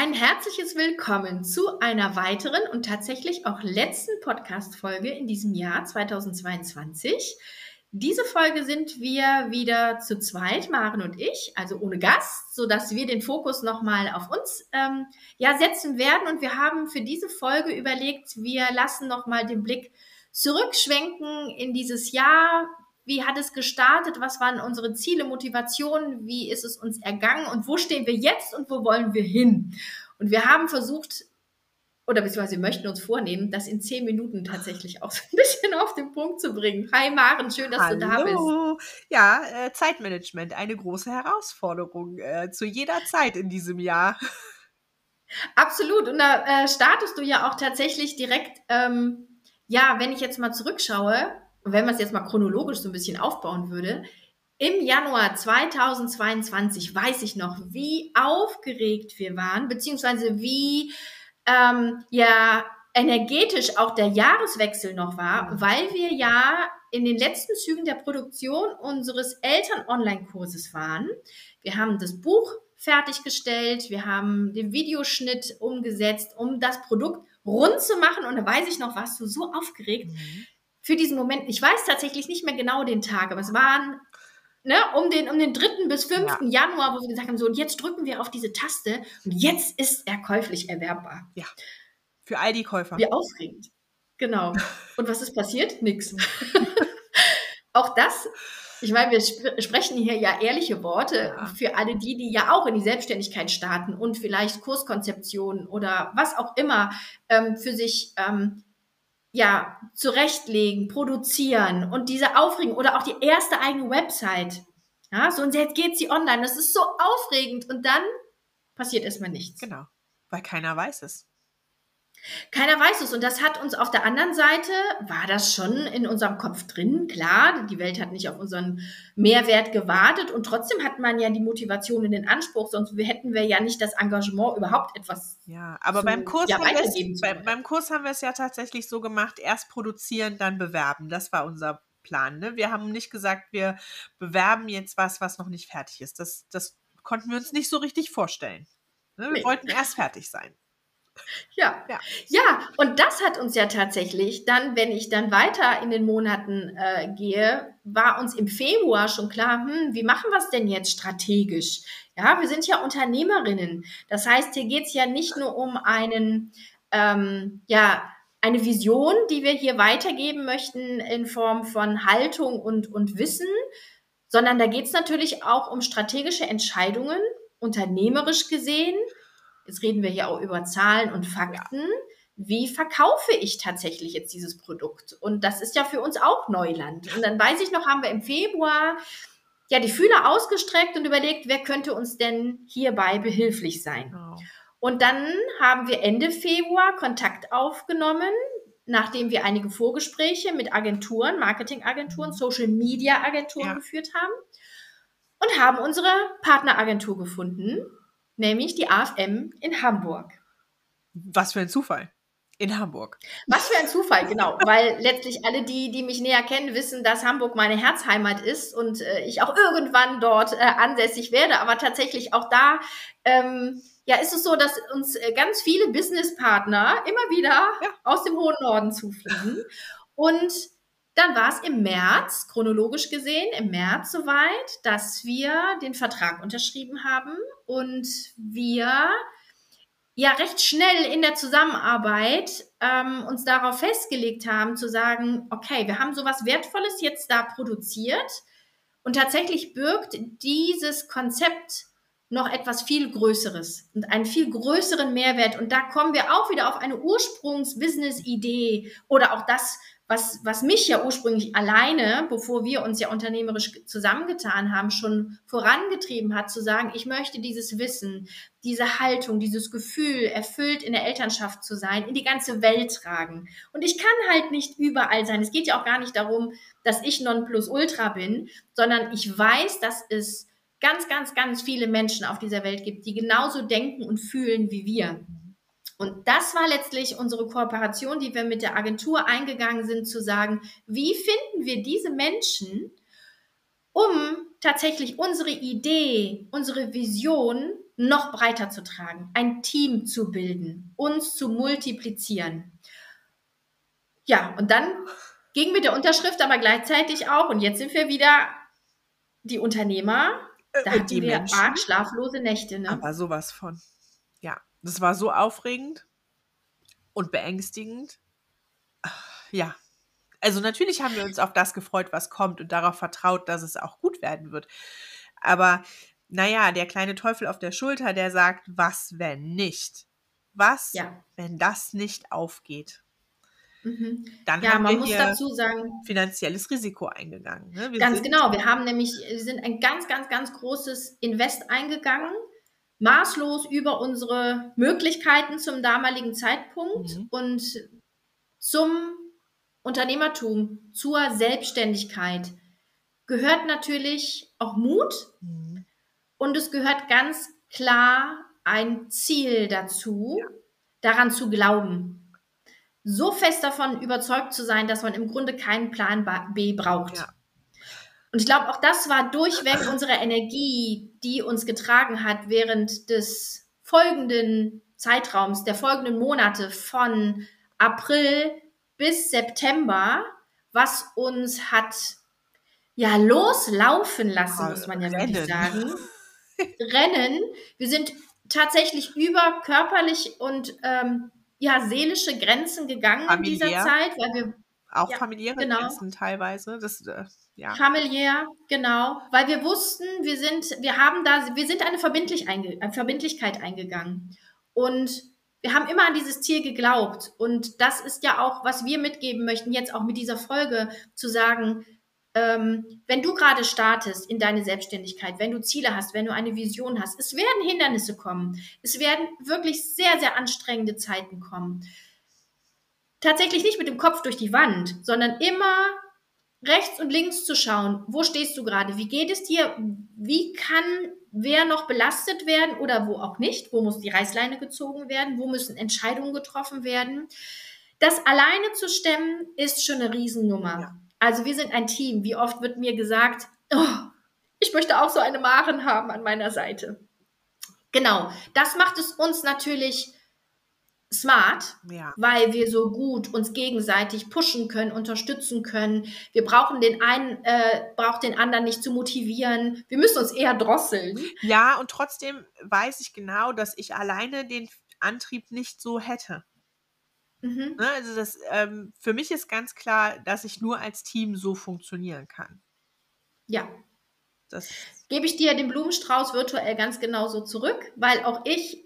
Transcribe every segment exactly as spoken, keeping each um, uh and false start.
Ein herzliches Willkommen zu einer weiteren und tatsächlich auch letzten Podcast-Folge in diesem Jahr zweitausendzweiundzwanzig. Diese Folge sind wir wieder zu zweit, Maren und ich, also ohne Gast, sodass wir den Fokus nochmal auf uns ähm, ja, setzen werden. Und wir haben für diese Folge überlegt, wir lassen nochmal den Blick zurückschwenken in dieses Jahr. Wie hat es gestartet? Was waren unsere Ziele, Motivationen? Wie ist es uns ergangen? Und wo stehen wir jetzt und wo wollen wir hin? Und wir haben versucht, oder beziehungsweise wir möchten uns vornehmen, das in zehn Minuten tatsächlich auch so ein bisschen auf den Punkt zu bringen. Hi Maren, schön, dass Hallo. du da bist. Hallo. Ja, äh, Zeitmanagement, eine große Herausforderung äh, zu jeder Zeit in diesem Jahr. Absolut. Und da äh, startest du ja auch tatsächlich direkt, ähm, ja, wenn ich jetzt mal zurückschaue, und wenn man es jetzt mal chronologisch so ein bisschen aufbauen würde, im Januar zweitausendzweiundzwanzig weiß ich noch, wie aufgeregt wir waren, beziehungsweise wie ähm, ja energetisch auch der Jahreswechsel noch war, Mhm. weil wir ja in den letzten Zügen der Produktion unseres Eltern-Online-Kurses waren. Wir haben das Buch fertiggestellt, wir haben den Videoschnitt umgesetzt, um das Produkt rund zu machen. Und da weiß ich noch, warst du so aufgeregt Mhm. für diesen Moment. Ich weiß tatsächlich nicht mehr genau den Tag, aber es waren ne, um den, um den dritten bis fünften Ja. Januar, wo wir gesagt haben, so, und jetzt drücken wir auf diese Taste und jetzt ist er käuflich erwerbbar. Ja, für all die Käufer. Wie aufregend. Genau. Und was ist passiert? Nix. Auch das, ich meine, wir sp- sprechen hier ja ehrliche Worte Ja. für alle die, die ja auch in die Selbstständigkeit starten und vielleicht Kurskonzeptionen oder was auch immer ähm, für sich ähm, ja, zurechtlegen, produzieren und diese Aufregung oder auch die erste eigene Website. Ja, so und jetzt geht sie online. Das ist so aufregend und dann passiert erstmal nichts. Genau, weil keiner weiß es. Keiner weiß es und das hat uns auf der anderen Seite, war das schon in unserem Kopf drin, klar, die Welt hat nicht auf unseren Mehrwert gewartet und trotzdem hat man ja die Motivation und den Anspruch, sonst hätten wir ja nicht das Engagement, überhaupt etwas Ja, aber zu, beim Kurs ja, haben wir es, weitergeben zu bei, können. beim Kurs haben wir es ja tatsächlich so gemacht, erst produzieren, dann bewerben. Das war unser Plan. Ne? Wir haben nicht gesagt, wir bewerben jetzt was, was noch nicht fertig ist. Das, das konnten wir uns nicht so richtig vorstellen. Ne? Wir Nee. wollten erst fertig sein. Ja. Ja. Ja, und das hat uns ja tatsächlich dann, wenn ich dann weiter in den Monaten äh, gehe, war uns im Februar schon klar, hm, wie machen wir es denn jetzt strategisch? Ja, wir sind ja Unternehmerinnen. Das heißt, hier geht es ja nicht nur um einen, ähm, ja, eine Vision, die wir hier weitergeben möchten in Form von Haltung und, und Wissen, sondern da geht es natürlich auch um strategische Entscheidungen, unternehmerisch gesehen. Jetzt reden wir hier auch über Zahlen und Fakten. Ja. Wie verkaufe ich tatsächlich jetzt dieses Produkt? Und das ist ja für uns auch Neuland. Und dann weiß ich noch, haben wir im Februar ja die Fühler ausgestreckt und überlegt, wer könnte uns denn hierbei behilflich sein? Oh. Und dann haben wir Ende Februar Kontakt aufgenommen, nachdem wir einige Vorgespräche mit Agenturen, Marketingagenturen, Social-Media-Agenturen ja. geführt haben und haben unsere Partneragentur gefunden, nämlich die A F M in Hamburg. Was für ein Zufall. In Hamburg. Was für ein Zufall, genau. Weil letztlich alle die, die mich näher kennen, wissen, dass Hamburg meine Herzheimat ist und äh, ich auch irgendwann dort äh, ansässig werde. Aber tatsächlich auch da ähm, ja, ist es so, dass uns äh, ganz viele Businesspartner immer wieder ja. aus dem hohen Norden zufliegen. Und dann war es im März, chronologisch gesehen, im März soweit, dass wir den Vertrag unterschrieben haben und wir ja recht schnell in der Zusammenarbeit ähm, uns darauf festgelegt haben, zu sagen, okay, wir haben sowas Wertvolles jetzt da produziert und tatsächlich birgt dieses Konzept noch etwas viel Größeres und einen viel größeren Mehrwert. Und da kommen wir auch wieder auf eine Ursprungs-Business-Idee oder auch das, was, was mich ja ursprünglich alleine, bevor wir uns ja unternehmerisch zusammengetan haben, schon vorangetrieben hat, zu sagen, ich möchte dieses Wissen, diese Haltung, dieses Gefühl, erfüllt in der Elternschaft zu sein, in die ganze Welt tragen. Und ich kann halt nicht überall sein. Es geht ja auch gar nicht darum, dass ich Nonplusultra bin, sondern ich weiß, dass es ganz, ganz, ganz viele Menschen auf dieser Welt gibt, die genauso denken und fühlen wie wir. Und das war letztlich unsere Kooperation, die wir mit der Agentur eingegangen sind, zu sagen, wie finden wir diese Menschen, um tatsächlich unsere Idee, unsere Vision noch breiter zu tragen, ein Team zu bilden, uns zu multiplizieren. Ja, und dann ging mit der Unterschrift aber gleichzeitig auch, und jetzt sind wir wieder die Unternehmer, da Und hatten die wir Menschen, arg schlaflose Nächte, ne? aber sowas von. Ja, das war so aufregend und beängstigend. Ja, also natürlich haben wir uns auf das gefreut, was kommt und darauf vertraut, dass es auch gut werden wird. Aber naja, der kleine Teufel auf der Schulter, der sagt, was, wenn nicht? Was, Ja. wenn das nicht aufgeht? Mhm. Dann Ja, haben man wir muss hier dazu sagen, finanzielles Risiko eingegangen. Ne? Wir ganz sind genau, wir haben nämlich, wir sind ein ganz, ganz, ganz großes Invest eingegangen, maßlos über unsere Möglichkeiten zum damaligen Zeitpunkt Mhm. und zum Unternehmertum, zur Selbstständigkeit gehört natürlich auch Mut Mhm. und es gehört ganz klar ein Ziel dazu, daran zu glauben. So fest davon überzeugt zu sein, dass man im Grunde keinen Plan B braucht. Ja. Und ich glaube, auch das war durchweg unsere Energie, die uns getragen hat während des folgenden Zeitraums, der folgenden Monate von April bis September, was uns hat ja loslaufen lassen, muss man ja wirklich Rennen. sagen. Rennen. Wir sind tatsächlich über körperlich und ähm, ja, seelische Grenzen gegangen in dieser Familiär, Zeit, weil wir auch ja, familiäre genau. Grenzen teilweise. Das, äh, ja. Familiär, genau, weil wir wussten, wir sind, wir haben da, wir sind eine Verbindlich einge, eine Verbindlichkeit eingegangen und wir haben immer an dieses Ziel geglaubt und das ist ja auch, was wir mitgeben möchten, jetzt auch mit dieser Folge zu sagen, ähm, wenn du gerade startest in deine Selbstständigkeit, wenn du Ziele hast, wenn du eine Vision hast, es werden Hindernisse kommen, es werden wirklich sehr, sehr anstrengende Zeiten kommen. Tatsächlich nicht mit dem Kopf durch die Wand, sondern immer rechts und links zu schauen, wo stehst du gerade, wie geht es dir, wie kann wer noch belastet werden oder wo auch nicht, wo muss die Reißleine gezogen werden, wo müssen Entscheidungen getroffen werden. Das alleine zu stemmen, ist schon eine Riesennummer. Ja. Also wir sind ein Team. Wie oft wird mir gesagt, oh, ich möchte auch so eine Maren haben an meiner Seite. Genau, das macht es uns natürlich smart, Ja. weil wir so gut uns gegenseitig pushen können, unterstützen können. Wir brauchen den einen, äh, braucht den anderen nicht zu motivieren. Wir müssen uns eher drosseln. Ja, und trotzdem weiß ich genau, dass ich alleine den Antrieb nicht so hätte. Mhm. Ne? Also das, ähm, für mich ist ganz klar, dass ich nur als Team so funktionieren kann. Ja. Das Gebe ich dir den Blumenstrauß virtuell ganz genauso zurück, weil auch ich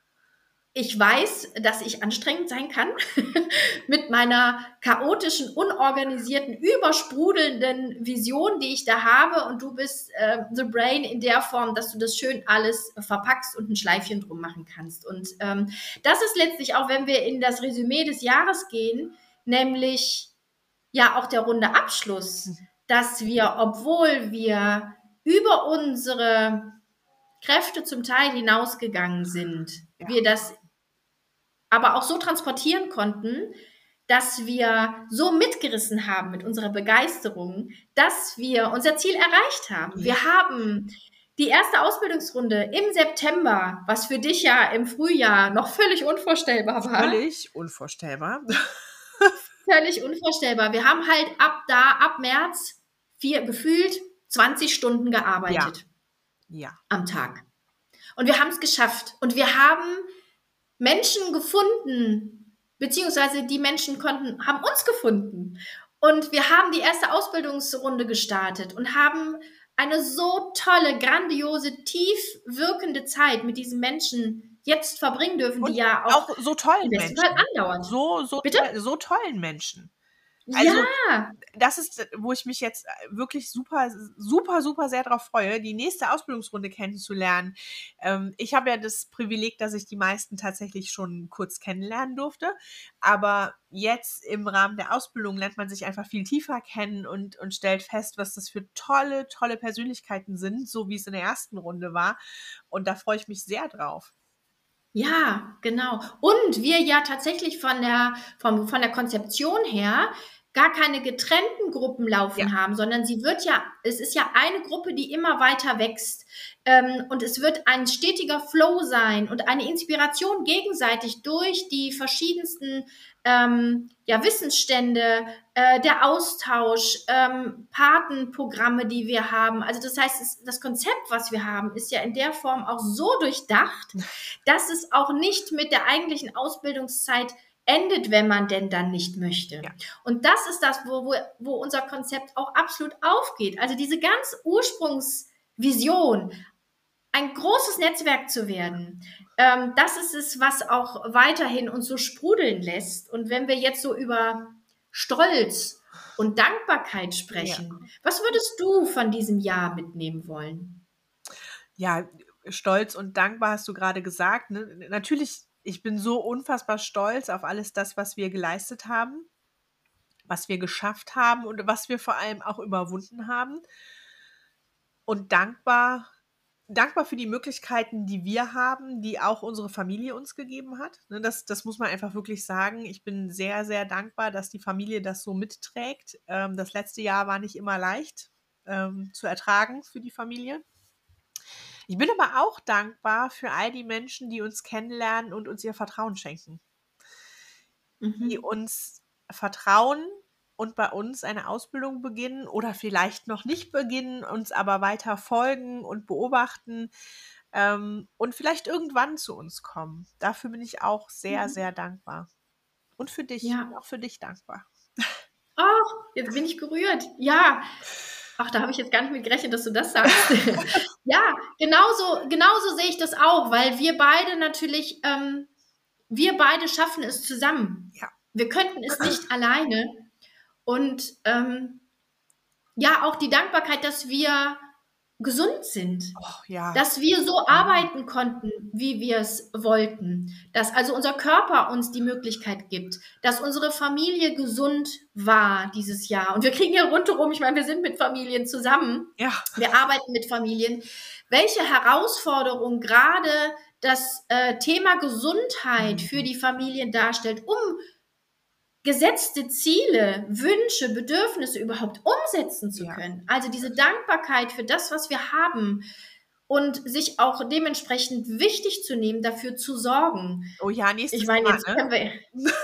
Ich weiß, dass ich anstrengend sein kann mit meiner chaotischen, unorganisierten, übersprudelnden Vision, die ich da habe. Und du bist äh, the brain in der Form, dass du das schön alles verpackst und ein Schleifchen drum machen kannst. Und ähm, das ist letztlich auch, wenn wir in das Resümee des Jahres gehen, nämlich ja auch der runde Abschluss, dass wir, obwohl wir über unsere Kräfte zum Teil hinausgegangen sind, Ja. wir das aber auch so transportieren konnten, dass wir so mitgerissen haben mit unserer Begeisterung, dass wir unser Ziel erreicht haben. Ja. Wir haben die erste Ausbildungsrunde im September, was für dich ja im Frühjahr noch völlig unvorstellbar war. Völlig unvorstellbar. Völlig unvorstellbar. Wir haben halt ab da, ab März, vier, gefühlt zwanzig Stunden gearbeitet. Ja. Ja. Am Tag. Und wir haben es geschafft. Und wir haben Menschen gefunden, beziehungsweise die Menschen konnten, haben uns gefunden. Und wir haben die erste Ausbildungsrunde gestartet und haben eine so tolle, grandiose, tief wirkende Zeit mit diesen Menschen jetzt verbringen dürfen, Und die ja auch, auch so tollen im besten Menschen. Fall andauert. So, so, Bitte? toll, so tollen Menschen. Also, ja, das ist, wo ich mich jetzt wirklich super, super, super sehr darauf freue, die nächste Ausbildungsrunde kennenzulernen. Ähm, ich habe ja das Privileg, dass ich die meisten tatsächlich schon kurz kennenlernen durfte. Aber jetzt im Rahmen der Ausbildung lernt man sich einfach viel tiefer kennen und, und stellt fest, was das für tolle, tolle Persönlichkeiten sind, so wie es in der ersten Runde war. Und da freue ich mich sehr drauf. Ja, genau. Und wir ja tatsächlich von der, vom, von der Konzeption her gar keine getrennten Gruppen Ja. laufen haben, sondern sie wird ja, es ist ja eine Gruppe, die immer weiter wächst. Ähm, und es wird ein stetiger Flow sein und eine Inspiration gegenseitig durch die verschiedensten ähm, ja, Wissensstände, äh, der Austausch, ähm, Patenprogramme, die wir haben. Also das heißt, es, das Konzept, was wir haben, ist ja in der Form auch so durchdacht, dass es auch nicht mit der eigentlichen Ausbildungszeit endet, wenn man denn dann nicht möchte. Ja. Und das ist das, wo, wo, wo unser Konzept auch absolut aufgeht. Also diese ganz Ursprungsvision, ein großes Netzwerk zu werden, ähm, das ist es, was auch weiterhin uns so sprudeln lässt. Und wenn wir jetzt so über Stolz und Dankbarkeit sprechen, ja. Was würdest du von diesem Jahr mitnehmen wollen? Ja, stolz und dankbar hast du gerade gesagt. Ne? Natürlich, ich bin so unfassbar stolz auf alles das, was wir geleistet haben, was wir geschafft haben und was wir vor allem auch überwunden haben. Und dankbar, dankbar für die Möglichkeiten, die wir haben, die auch unsere Familie uns gegeben hat. Ne, das, das muss man einfach wirklich sagen. Ich bin sehr, sehr dankbar, dass die Familie das so mitträgt. Ähm, das letzte Jahr war nicht immer leicht ähm, zu ertragen für die Familie. Ich bin aber auch dankbar für all die Menschen, die uns kennenlernen und uns ihr Vertrauen schenken. Mhm. Die uns vertrauen und bei uns eine Ausbildung beginnen oder vielleicht noch nicht beginnen, uns aber weiter folgen und beobachten ähm, und vielleicht irgendwann zu uns kommen. Dafür bin ich auch sehr, mhm. sehr dankbar. Und für dich, ja. auch für dich dankbar. Ach, jetzt bin ich gerührt. Ja. Ach, da habe ich jetzt gar nicht mit gerechnet, dass du das sagst. Ja, genauso, genauso sehe ich das auch, weil wir beide natürlich, ähm, wir beide schaffen es zusammen. Ja. Wir könnten es nicht alleine. Und ähm, ja, auch die Dankbarkeit, dass wir gesund sind, oh, ja. dass wir so arbeiten konnten, wie wir es wollten, dass also unser Körper uns die Möglichkeit gibt, dass unsere Familie gesund war dieses Jahr. Und wir kriegen ja rundherum, ich meine, wir sind mit Familien zusammen, ja. wir arbeiten mit Familien. Welche Herausforderung gerade das äh, Thema Gesundheit für die Familien darstellt, um gesetzte Ziele, Wünsche, Bedürfnisse überhaupt umsetzen zu ja. können. Also diese Dankbarkeit für das, was wir haben und sich auch dementsprechend wichtig zu nehmen, dafür zu sorgen. Oh ja, nächstes Ich meine, Mal, jetzt ne? können wir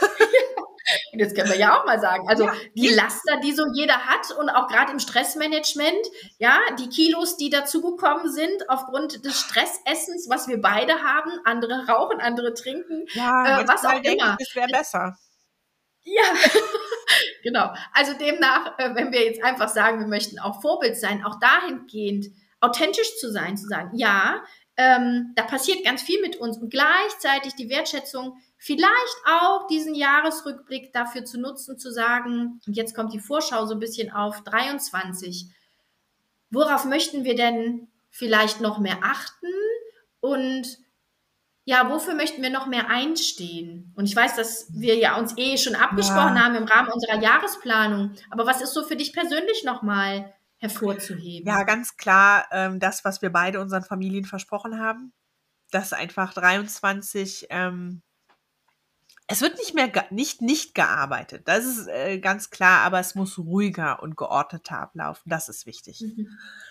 jetzt können wir ja auch mal sagen, also ja, die Laster, die so jeder hat und auch gerade im Stressmanagement, ja, die Kilos, die dazugekommen sind aufgrund des Stressessens, was wir beide haben, andere rauchen, andere trinken, ja, äh, was auch denke immer. Ich, das wäre besser. Ja, genau. Also demnach, äh, wenn wir jetzt einfach sagen, wir möchten auch Vorbild sein, auch dahingehend authentisch zu sein, zu sagen, ja, ähm, da passiert ganz viel mit uns und gleichzeitig die Wertschätzung, vielleicht auch diesen Jahresrückblick dafür zu nutzen, zu sagen, und jetzt kommt die Vorschau so ein bisschen auf dreiundzwanzig, worauf möchten wir denn vielleicht noch mehr achten und ja, wofür möchten wir noch mehr einstehen? Und ich weiß, dass wir ja uns eh schon abgesprochen ja. haben im Rahmen unserer Jahresplanung. Aber was ist so für dich persönlich nochmal hervorzuheben? Ja, ganz klar, ähm, das, was wir beide unseren Familien versprochen haben, dass einfach dreiundzwanzig, ähm, es wird nicht mehr, ge- nicht, nicht gearbeitet. Das ist äh, ganz klar, aber es muss ruhiger und geordneter ablaufen. Das ist wichtig. Mhm.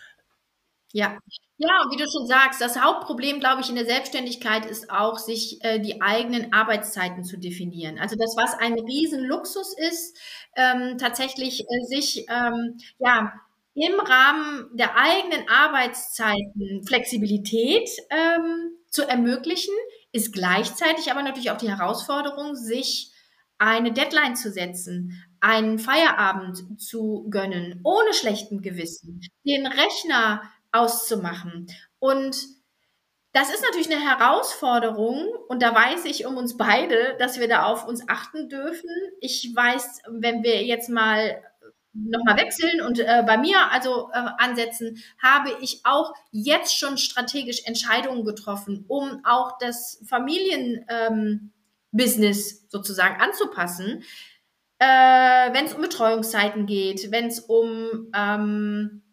Ja, ja, und wie du schon sagst, das Hauptproblem, glaube ich, in der Selbstständigkeit ist auch, sich äh, die eigenen Arbeitszeiten zu definieren. Also das, was ein Riesenluxus ist, ähm, tatsächlich äh, sich ähm, ja im Rahmen der eigenen Arbeitszeiten Flexibilität ähm, zu ermöglichen, ist gleichzeitig aber natürlich auch die Herausforderung, sich eine Deadline zu setzen, einen Feierabend zu gönnen, ohne schlechten Gewissen, den Rechner auszumachen. Und das ist natürlich eine Herausforderung und da weiß ich um uns beide, dass wir da auf uns achten dürfen. Ich weiß, wenn wir jetzt mal nochmal wechseln und äh, bei mir also äh, ansetzen, habe ich auch jetzt schon strategisch Entscheidungen getroffen, um auch das Familienbusiness ähm, sozusagen anzupassen, äh, wenn es um Betreuungszeiten geht, wenn es um ähm,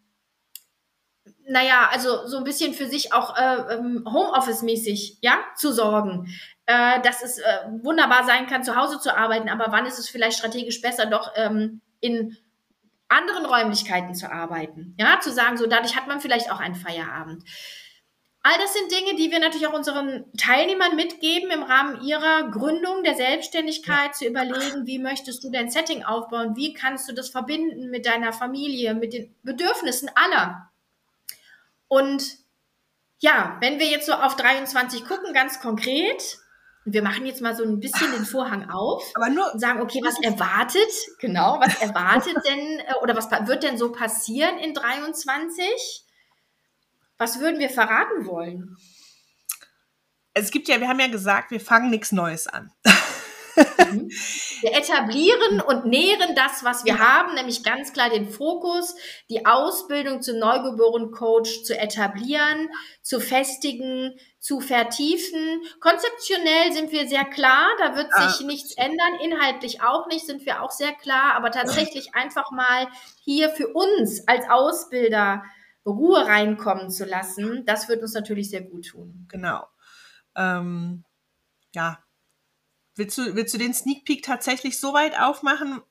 naja, also so ein bisschen für sich auch äh, Homeoffice-mäßig, ja, zu sorgen, äh, dass es äh, wunderbar sein kann, zu Hause zu arbeiten, aber wann ist es vielleicht strategisch besser, doch ähm, in anderen Räumlichkeiten zu arbeiten. Ja, zu sagen, so dadurch hat man vielleicht auch einen Feierabend. All das sind Dinge, die wir natürlich auch unseren Teilnehmern mitgeben im Rahmen ihrer Gründung der Selbstständigkeit, ja. zu überlegen, wie möchtest du dein Setting aufbauen, wie kannst du das verbinden mit deiner Familie, mit den Bedürfnissen aller. Und ja, wenn wir jetzt so auf dreiundzwanzig gucken, ganz konkret, wir machen jetzt mal so ein bisschen den Vorhang auf Aber nur, und sagen, okay, was erwartet, genau, was erwartet denn oder was wird denn so passieren in dreiundzwanzig? Was würden wir verraten wollen? Es gibt ja, wir haben ja gesagt, wir fangen nichts Neues an. Mhm. Wir etablieren und nähren das, was wir haben, nämlich ganz klar den Fokus, die Ausbildung zum Neugeborenen-Coach zu etablieren, zu festigen, zu vertiefen. Konzeptionell sind wir sehr klar, da wird sich ah. nichts ändern, inhaltlich auch nicht, sind wir auch sehr klar, aber tatsächlich einfach mal hier für uns als Ausbilder Ruhe reinkommen zu lassen, das wird uns natürlich sehr gut tun. Genau. Ähm, ja. Willst du, willst du den Sneak Peek tatsächlich so weit aufmachen,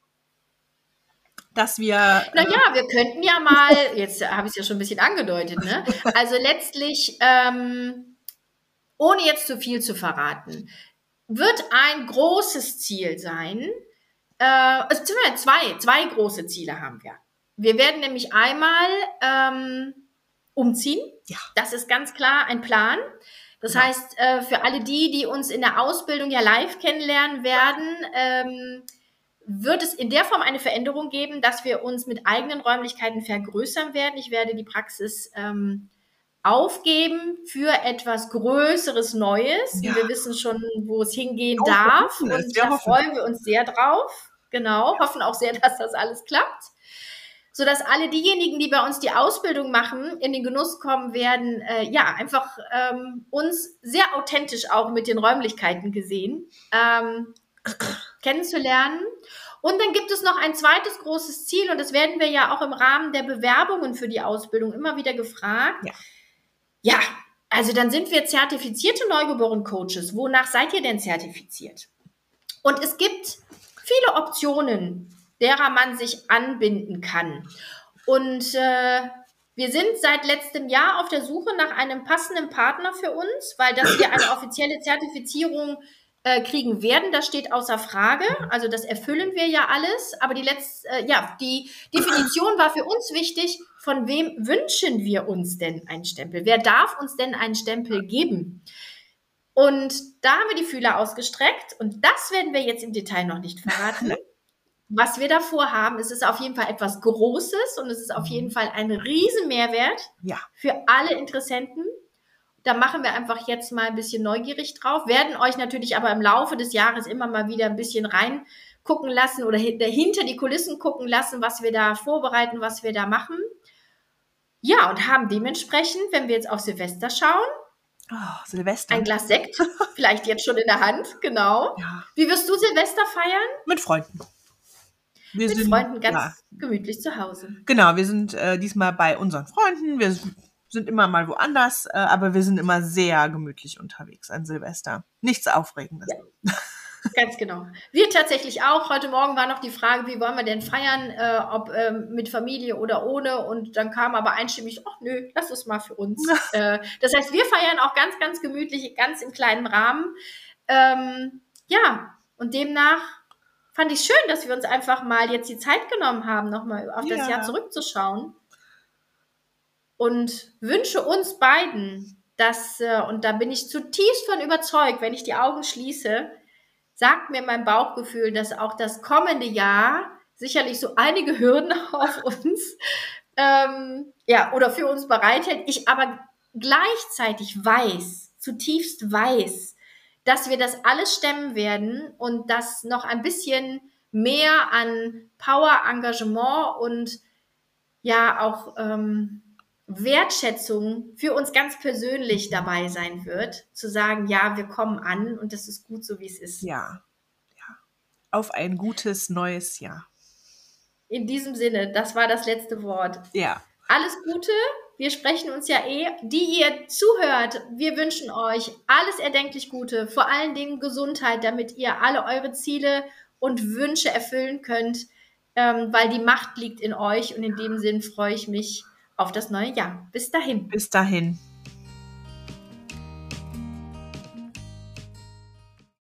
dass wir... Naja, äh, wir könnten ja mal, jetzt habe ich es ja schon ein bisschen angedeutet, ne? Also letztlich, ähm, ohne jetzt zu viel zu verraten, wird ein großes Ziel sein, äh, also zwei, zwei große Ziele haben wir. Wir werden nämlich einmal ähm, umziehen. Ja. Das ist ganz klar ein Plan. Das genau. heißt, äh, für alle die, die uns in der Ausbildung ja live kennenlernen werden, ähm, wird es in der Form eine Veränderung geben, dass wir uns mit eigenen Räumlichkeiten vergrößern werden. Ich werde die Praxis ähm, aufgeben für etwas Größeres, Neues. Ja. Wir wissen schon, wo es hingehen oh, darf. Und da hoffen. freuen wir uns sehr drauf. Genau, hoffen auch sehr, dass das alles klappt. Sodass alle diejenigen, die bei uns die Ausbildung machen, in den Genuss kommen werden, äh, ja, einfach ähm, uns sehr authentisch auch mit den Räumlichkeiten gesehen, ähm, kennenzulernen. Und dann gibt es noch ein zweites großes Ziel, und das werden wir ja auch im Rahmen der Bewerbungen für die Ausbildung immer wieder gefragt. Ja, ja also dann sind wir zertifizierte Neugeborenen-Coaches. Wonach seid ihr denn zertifiziert? Und es gibt viele Optionen, derer man sich anbinden kann. Und äh, wir sind seit letztem Jahr auf der Suche nach einem passenden Partner für uns, weil dass wir eine offizielle Zertifizierung äh, kriegen werden, das steht außer Frage. Also das erfüllen wir ja alles. Aber die, letzte, äh, ja, die Definition war für uns wichtig, von wem wünschen wir uns denn einen Stempel? Wer darf uns denn einen Stempel geben? Und da haben wir die Fühler ausgestreckt, und das werden wir jetzt im Detail noch nicht verraten. Was wir davor haben, es ist auf jeden Fall etwas Großes, und es ist auf jeden Fall ein riesen Mehrwert ja. für alle Interessenten. Da machen wir einfach jetzt mal ein bisschen neugierig drauf, werden euch natürlich aber im Laufe des Jahres immer mal wieder ein bisschen reingucken lassen oder hinter die Kulissen gucken lassen, was wir da vorbereiten, was wir da machen. Ja, und haben dementsprechend, wenn wir jetzt auf Silvester schauen, oh, Silvester. ein Glas Sekt, vielleicht jetzt schon in der Hand, genau. Ja. Wie wirst du Silvester feiern? Mit Freunden. Wir Mit sind, Freunden ganz ja. gemütlich zu Hause. Genau, wir sind äh, diesmal bei unseren Freunden. Wir sind immer mal woanders, äh, aber wir sind immer sehr gemütlich unterwegs an Silvester. Nichts Aufregendes. Ja. Ganz genau. Wir tatsächlich auch. Heute Morgen war noch die Frage, wie wollen wir denn feiern, äh, ob ähm, mit Familie oder ohne. Und dann kam aber einstimmig, ach nö, lass es mal für uns. äh, das heißt, wir feiern auch ganz, ganz gemütlich, ganz im kleinen Rahmen. Ähm, ja, und demnach fand ich schön, dass wir uns einfach mal jetzt die Zeit genommen haben, nochmal auf das Ja. Jahr zurückzuschauen. Und wünsche uns beiden, dass, äh, und da bin ich zutiefst von überzeugt, wenn ich die Augen schließe, sagt mir mein Bauchgefühl, dass auch das kommende Jahr sicherlich so einige Hürden auf uns, ähm, ja, oder für uns bereithält. Ich aber gleichzeitig weiß, zutiefst weiß, dass wir das alles stemmen werden und dass noch ein bisschen mehr an Power, Engagement und ja auch ähm, Wertschätzung für uns ganz persönlich dabei sein wird, zu sagen, ja, wir kommen an und das ist gut so, wie es ist. Ja, ja. Auf ein gutes neues Jahr. In diesem Sinne, das war das letzte Wort. Ja. Alles Gute. Wir sprechen uns ja eh. Die ihr zuhört, wir wünschen euch alles erdenklich Gute, vor allen Dingen Gesundheit, damit ihr alle eure Ziele und Wünsche erfüllen könnt. ähm, weil die Macht liegt in euch und in dem Sinn freue ich mich auf das neue Jahr. Bis dahin. Bis dahin.